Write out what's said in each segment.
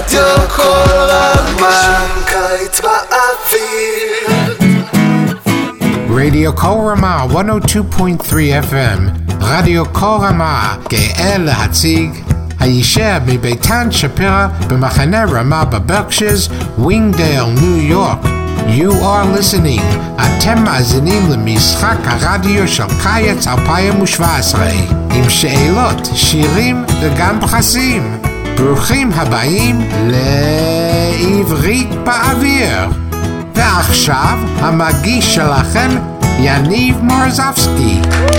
רדיו כל רמה, קיץ באוויר. רדיו כל רמה 102.3 FM, רדיו כל רמה גאה להציג הישר מביתן שפירא במחנה רמה בברקשירס, ווינגדייל, ניו יורק. You are listening. אתם מאזינים למשחק הרדיו של קיץ 2017 עם שאלות, שירים וגם פרסים. ברוכים הבאים לעברית באוויר. ועכשיו המגיש שלכם יניב מורזבסקי.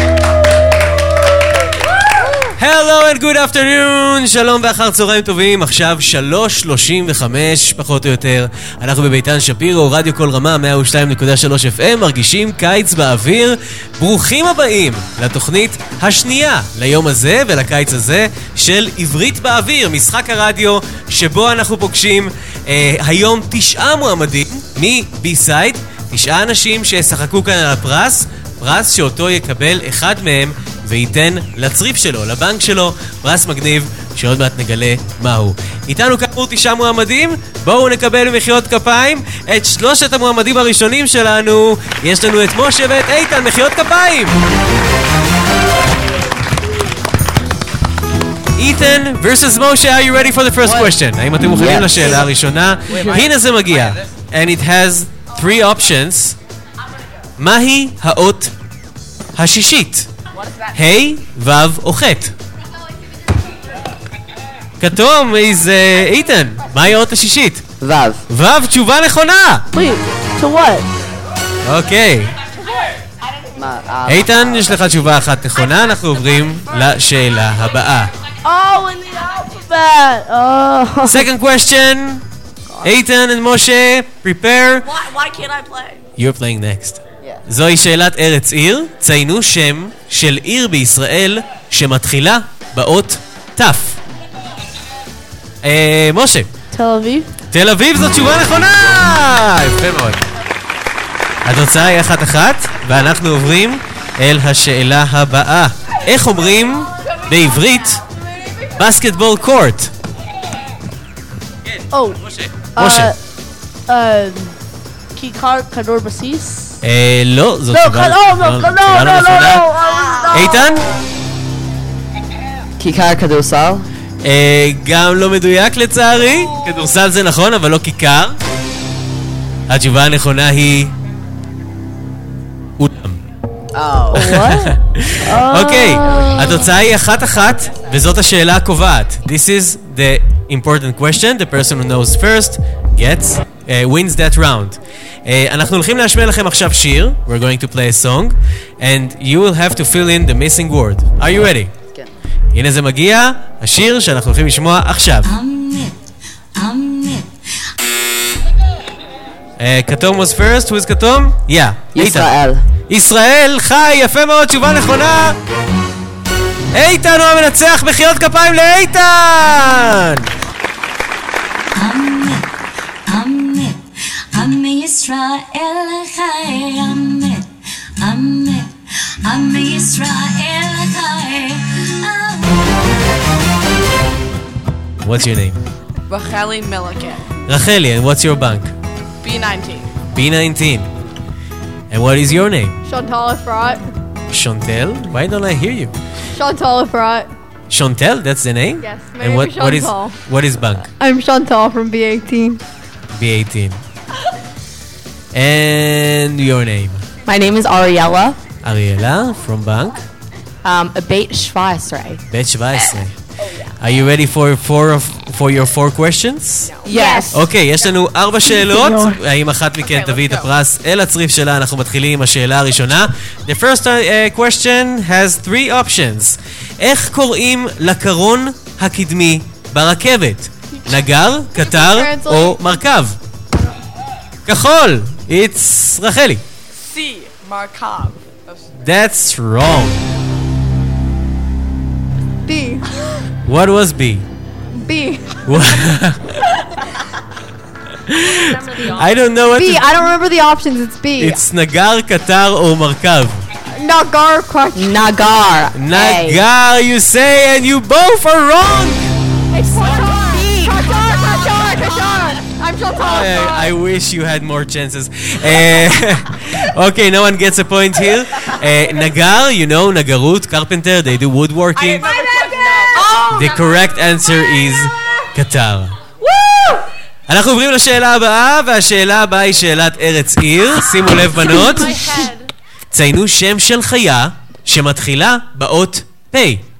Hello and good afternoon, שלום ואחר צהריים טובים, עכשיו 3:35 פחות או יותר. אנחנו בביתן שפירו, רדיו כל רמה 102.3 FM, מרגישים קיץ באוויר. ברוכים הבאים לתוכנית השנייה ליום הזה ולקיץ הזה של עברית באוויר, משחק הרדיו שבו אנחנו פוגשים היום 9 מועמדים מבי-סייד, 9 אנשים ששחקו כאן על הפרס, פרס שאותו יקבל אחד מהם וייתן לצריף שלו, לבנק שלו, פרס מגניב שעוד מעט נגלה מהו. איתנו כאמור 9 מועמדים, בואו נקבל במחיאות כפיים את 3 המועמדים הראשונים שלנו. יש לנו את משה ואת איתן, מחיאות כפיים! איתן versus Moshe, are you ready for the first question? האם אתם מוכנים לשאלה הראשונה? הנה זה מגיע. And it has 3 options. מהי האות השישית? היי, וו או חט? כתום, איזה איתן, מהי האות השישית? וו. וו, תשובה נכונה! Wait, to what? אוקיי. איתן, יש לך תשובה אחת נכונה, אנחנו עוברים לשאלה הבאה. Oh, in the alphabet! Oh. Second question. Eitan and Moshe, prepare. Why can't I play? You're playing next. זוהי שאלת ארץ עיר. ציינו שם של עיר בישראל שמתחילה באות תף. משה. תל אביב. תל אביב זו תשובה נכונה! יפה מאוד. התוצאה היא 1-1, ואנחנו עוברים אל השאלה הבאה. איך אומרים בעברית בסקטבול קורט? משה. כיכר כדור בסיס? לא, זו תשובה נכונה. איתן? כיכר כדורסל? גם לא מדויק לצערי. כדורסל זה נכון, אבל לא כיכר. התשובה הנכונה היא אולם. אוקיי, התוצאה היא 1-1, וזאת השאלה הקובעת. This is the important question. The person who knows first gets wins that round. אנחנו הולכים להשמיע לכם עכשיו שיר. We're going to play a song and you will have to fill in the missing word. Are you ready? כן. הנה זה מגיע, השיר שאנחנו הולכים לשמוע עכשיו. כתום was first, who is כתום? ישראל. ישראל, חי, יפה מאוד, תשובה נכונה. איתן הוא המנצח, מחיאות כפיים לאיתן! עמי ישראל חי, עמי ישראל חי. What's your name? Racheli Milliken. Racheli, and what's your bank? B19. B19. And what is your name? Chantal Efrat. Chantel? Why don't I hear you? Chantal Efrat. Chantel, that's the name? Yes, my and name what, is Chantal. what is bank? I'm Chantal from B18. B18. And your name? My name is Ariella. Ariella from bank? Bet Schweizerei. Bet Schweizerei. Are you ready for your 4 questions? Yes. אוקיי, יש לנו 4 שאלות. האם אחת מכן תביא את הפרס אל הצריף שלה? אנחנו מתחילים עם השאלה הראשונה. The first question has 3 options. איך קוראים לקרון הקדמי ברכבת? נגר, קטר או מרכב? כחול. It's רחלי. C. Markov. That's wrong. B. What was B? B. I don't know what B. I don't remember the options. It's B. It's נגר, קטר או מרכב. Nagar question. Nagar. Nagar, you say, and you both are wrong. It's Qatar. Qatar. I wish you had more chances. Okay, no one gets a point here. Nagar, you know, Nagarut, carpenter, they do woodworking. The correct answer is קטר. אנחנו עוברים לשאלה הבאה, והשאלה הבאה היא שאלת ארץ עיר. שימו לב בנות. ציינו שם של חיה שמתחילה באות פ'.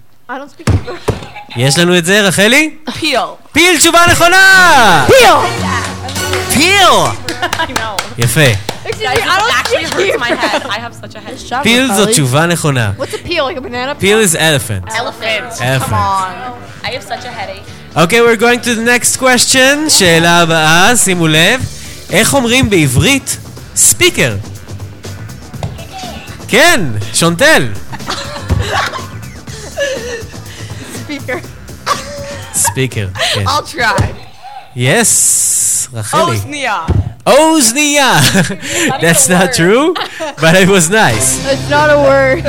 יש לנו את זה, רחלי? Peel. פיל, תשובה נכונה! פיל! יפה. Actually hurts my head. I have such a head. פיל זו תשובה נכונה. What's a peel? Like a banana peel? Peel is elephant. Elephant. Elephant. I have such a headache. Okay, we're going to the next question. שאלה הבאה, שימו לב. איך אומרים בעברית ספיקר? כן, שונטל. Speaker. ספיקר, כן. I'll try. Yes, רחלי. Osnia. אוזניה. That's not true, but it was nice. It's not a word.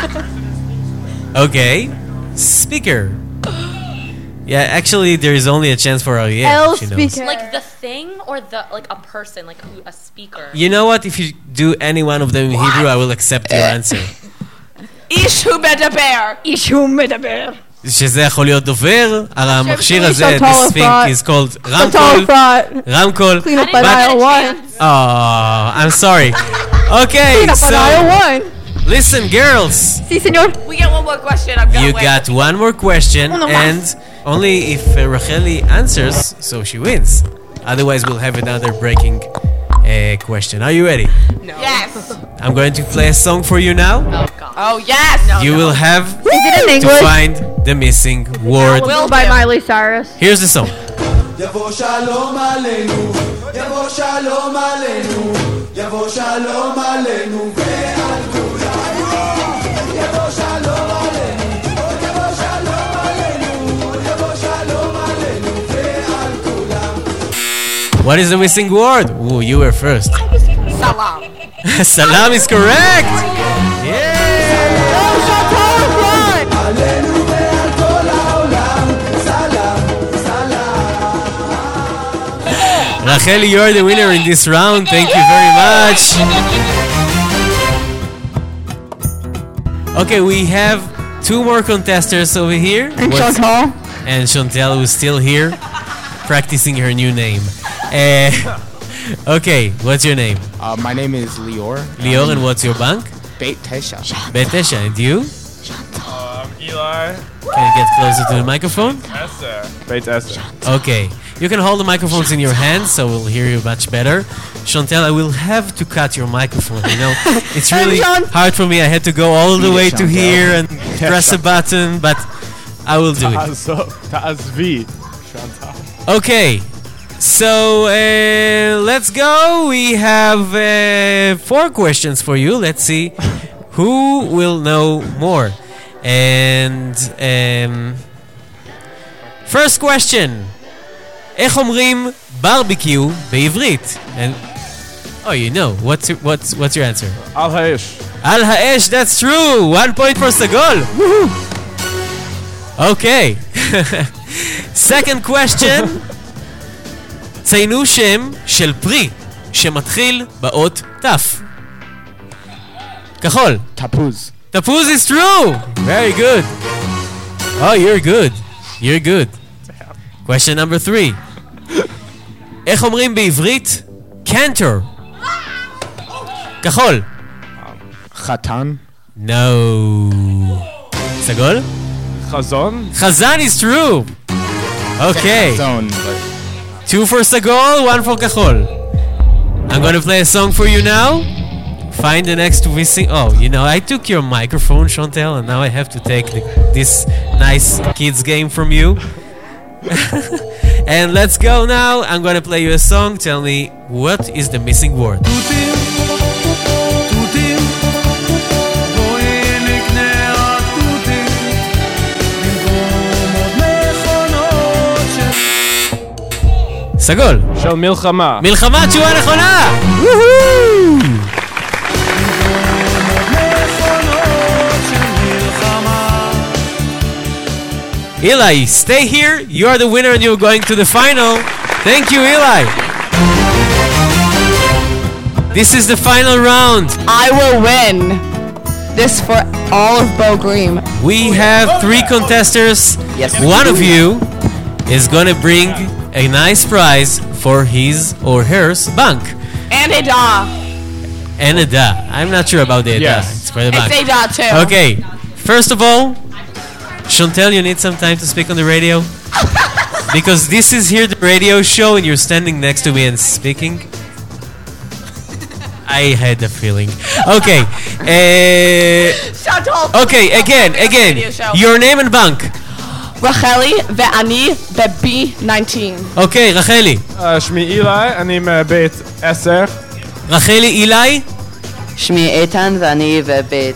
Okay, speaker. Yeah, actually, there is only a chance for Ariel. L She knows. speaker. Like the thing or the like a person, like a speaker. You know what? If you do any one of them in Hebrew, I will accept your answer. Ish who medaber. Ish who medaber. שזה יכול להיות דובר, המכשיר הזה, Chantal this thing Efrat. is called Chantal רמקול. Efrat. רמקול. Clean up I by didn't aisle get a one. chance. Oh, I'm sorry. Okay, Clean up on aisle so one. listen, girls. Si, senor. We get one more question. I'm gonna You win. got one more question, Uno más. and only if Racheli answers, so she wins. Otherwise, we'll have another breaking question. Are you ready? Yes. I'm going to play a song for you now. Oh yes. You will have Is it in to English? find the missing word. Will by Miley Cyrus. Here's the song. יבוא שלום עלינו, יבוא שלום עלינו, יבוא שלום עלינו ועל כולם. יבוא שלום עלינו, יבוא שלום עלינו, יבוא שלום עלינו ועל כולם. What is the missing word? Ooh, you were first. Salam. Salam is correct. Yeah. עלינו ועל כל העולם, סלאם, סלאם. Racheli, you're the winner in this round. Thank you very much. Okay, we have two more contestants over here. And Chantal. And Chantal, who's still here, practicing her new name. Okay, what's your name? My name is Lior. Lior, and what's your bank? Beit Tesha. Betesha, and you? Eli. Can you get closer to the microphone? Esther. Beit Esther. Okay. You can hold the microphones in your hands so we'll hear you much better. Chantal, I will have to cut your microphone, you know. It's really hard for me. I had to go all the way to here and press a button, but I will do it. Ta'azvi. Okay. So, let's go. We have 4 questions for you. Let's see who will know more. And first question. איך אומרים barbecue בעברית? And oh, you know. What's your answer? Al Haish. Al Ha'esh, that's true. 1 point for Sagol. Okay. Second question. ציינו שם של פרי שמתחיל באות תף. כחול. Tapuz. Tapuz is true. Very good. Oh, you're good. You're good. Question number 3. איך אומרים בעברית cantor? כחול. Khatan. No. סגול? Chazon. חזן is true. Okay. Zone. But 2 for Sagol, 1 for Kachol. I'm going to play a song for you now. Find the next missing. Oh, you know, I took your microphone, Chantal, and now I have to take this nice kids game from you. And let's go now. I'm going to play you a song. Tell me, what is the missing word? סגול. של מלחמה. מלחמה, תשובה נכונה! Eli, stay here. You are the winner and you're going to the final. Thank you, Eli. This is the final round. I will win. This for all of Bo Green. We have 3 contestants. Yes. One of you is gonna bring a nice prize for his or hers bank. And a da. And a da. I'm not sure about the da. Yes. It's for the bank. It's a da too. Okay. First of all, Chantel, you need some time to speak on the radio. Because this is here the radio show and you're standing next to me and speaking. I had a feeling. Okay. Okay, again. Your name and bank. רחלי ואני ב-B19. אוקיי, רחלי. שמי אילי, אני מבית 10. רחלי, אילי. שמי איתן ואני בבית...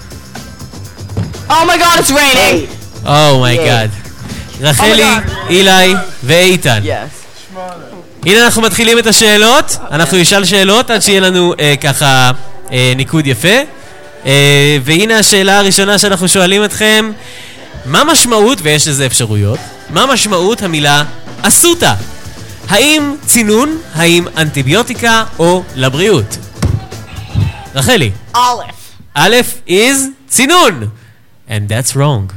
Oh my god, it's raining! Oh my god. רחלי, אילי ואיתן. הנה אנחנו מתחילים את השאלות. אנחנו נשאל שאלות עד שיהיה לנו ככה ניקוד יפה. והנה השאלה הראשונה שאנחנו שואלים אתכם. מה משמעות, ויש לזה אפשרויות, מה משמעות המילה אסותא? האם צינון, האם אנטיביוטיקה או לבריאות? רחלי. א'. א' is צינון. And that's wrong.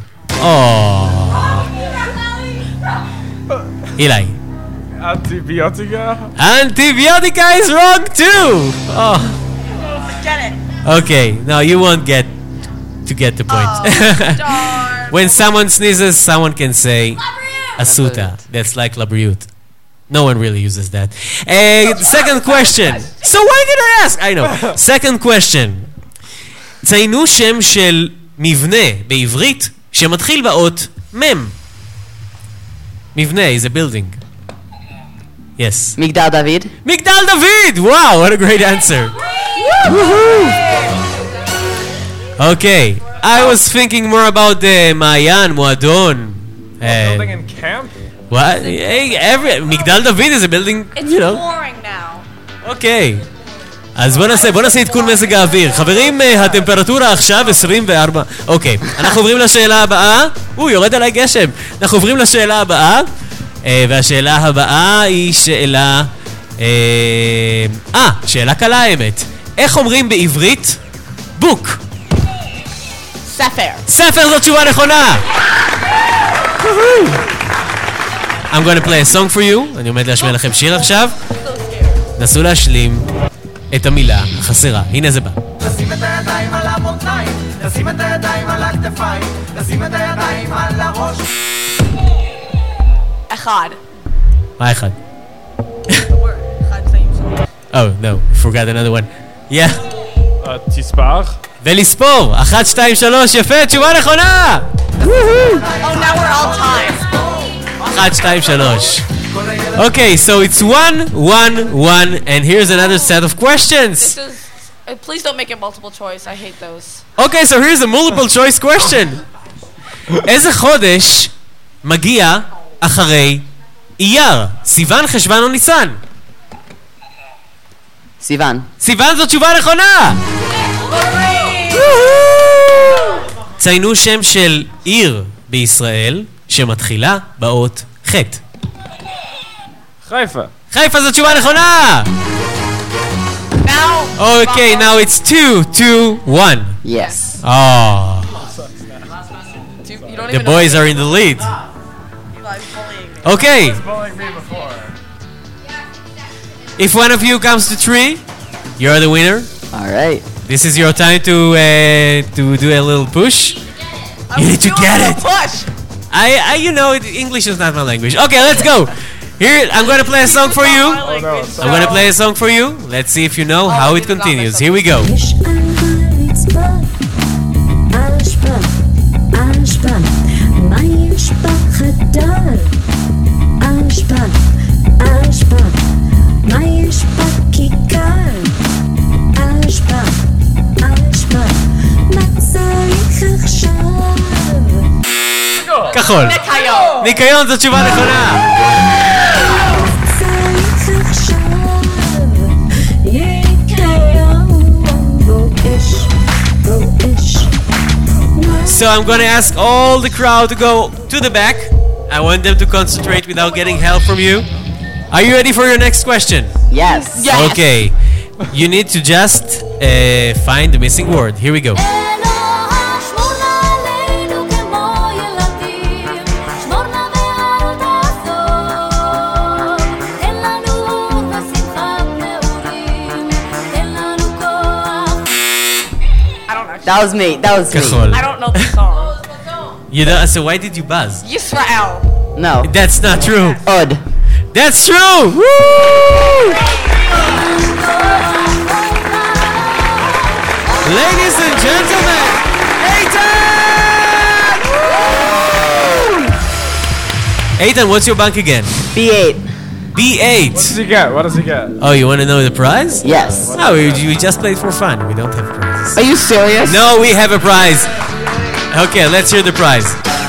אילי. אנטיביוטיקה? Antibiotica is wrong too. Forget it. Okay, no, you won't get the point. When someone sneezes, someone can say Asuta. That's like labriut. No one really uses that. Second question. So why did I ask? I know. Second question. ציינו שם של מבנה בעברית שמתחיל באות מם. מבנה is a building. Yes. מגדל דוד. מגדל דוד! Wow, what a great answer. Okay, I was thinking more about the מעיין, מועדון. Building in camp? What? Hey, מגדל דוד is a building, you know. boring now. Okay. אז בוא נעשה עדכון מזג האוויר. חברים, הטמפרטורה עכשיו 24. אוקיי, אנחנו עוברים לשאלה הבאה. יורד עליי גשם. אנחנו עוברים לשאלה הבאה. והשאלה הבאה היא שאלה... שאלה קלה האמת. איך אומרים בעברית? בוק. ספר. ספר זאת תשובה נכונה! I'm going to play a song for you. אני עומד להשמיע לכם שיר עכשיו. נסו להשלים את המילה החסרה. הנה זה בא. לשים את הידיים על המותניים, לשים את הידיים על הכתפיים, לשים את הידיים על הראש. אחד. מה אחד? Oh, no, I forgot another one. Yeah. תספר. ולספור. 1, 2, 3, יפה, תשובה נכונה! Oh, now we're all time. 1, 2, 3. Okay, so it's 1, 1, 1, and here's another set of questions. Please don't make it multiple choice. I hate those. Okay, so here's a multiple choice question. איזה חודש מגיע אחרי אייר? סיוון, חשוון או ניסן? סיוון. סיוון זאת תשובה נכונה! ציינו שם של עיר בישראל שמתחילה באות ח'. חיפה. חיפה זאת תשובה נכונה! Okay, now it's 2, 2, 1. Yes. Oh. The boys are in the lead. Okay. If one of you comes to 3, you're the winner. All right. This is your time to do a little push. You need to get it. Push. I you know English is not my language. Okay, let's go. Here, I'm going to play a song for you. I'm going to play a song for you. Let's see if you know how it continues. Here we go. כחול. ניקיון. ניקיון זאת תשובה נכונה. So I'm gonna ask all the crowd to go to the back. I want them to concentrate without getting help from you. Are you ready for your next question? Yes. Okay. You need to just find the missing word. Here we go. That was me. Kahol. I don't know the song. You know, so why did you buzz? Yisrael. No. That's not true. Od. That's true! Woo! Ladies and gentlemen, Eitan! Woo! Eitan, what's your bank again? B8. B8. What does he get? What does he get? Oh, you want to know the prize? Yes. No, we just played for fun. We don't have prizes. Are you serious? No, we have a prize. Okay, let's hear the prize.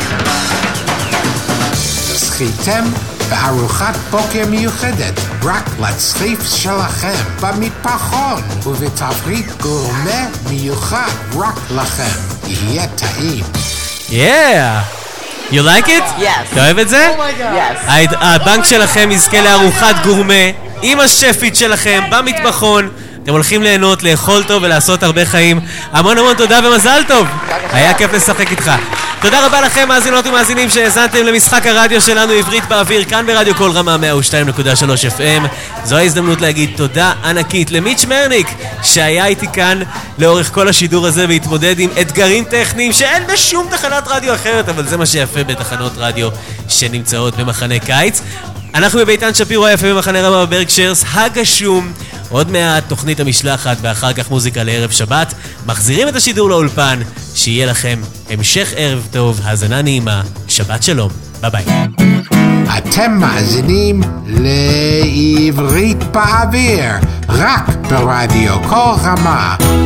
זכיתם בארוחת בוקר מיוחדת רק לצריף שלכם במטבחון ובתפריט גורמה מיוחד רק לכם. יהיה טעים. Yeah. You like it? Yes. אתה אוהב את זה? Yes. הבנק שלכם יזכה לארוחת גורמה עם השפית שלכם במטבחון. אתם הולכים ליהנות, לאכול טוב ולעשות הרבה חיים. המון המון תודה ומזל טוב. היה כיף לשחק איתך. תודה רבה לכם מאזינות ומאזינים שהאזנתם למשחק הרדיו שלנו עברית באוויר כאן ברדיו קול רמה 102.3 FM. זו ההזדמנות להגיד תודה ענקית למיץ' מרניק שהיה איתי כאן לאורך כל השידור הזה והתמודד עם אתגרים טכניים שאין בשום תחנת רדיו אחרת, אבל זה מה שיפה בתחנות רדיו שנמצאות במחנה קיץ. אנחנו בביתן שפירו היפה במחנה רמה בברקשיירס הגשום. עוד מעט תוכנית המשלחת ואחר כך מוזיקה לערב שבת. מחזירים את השידור לאולפן. שיהיה לכם המשך ערב טוב, האזנה נעימה, שבת שלום, ביי ביי. אתם מאזינים לעברית באוויר רק ברדיו קול רמה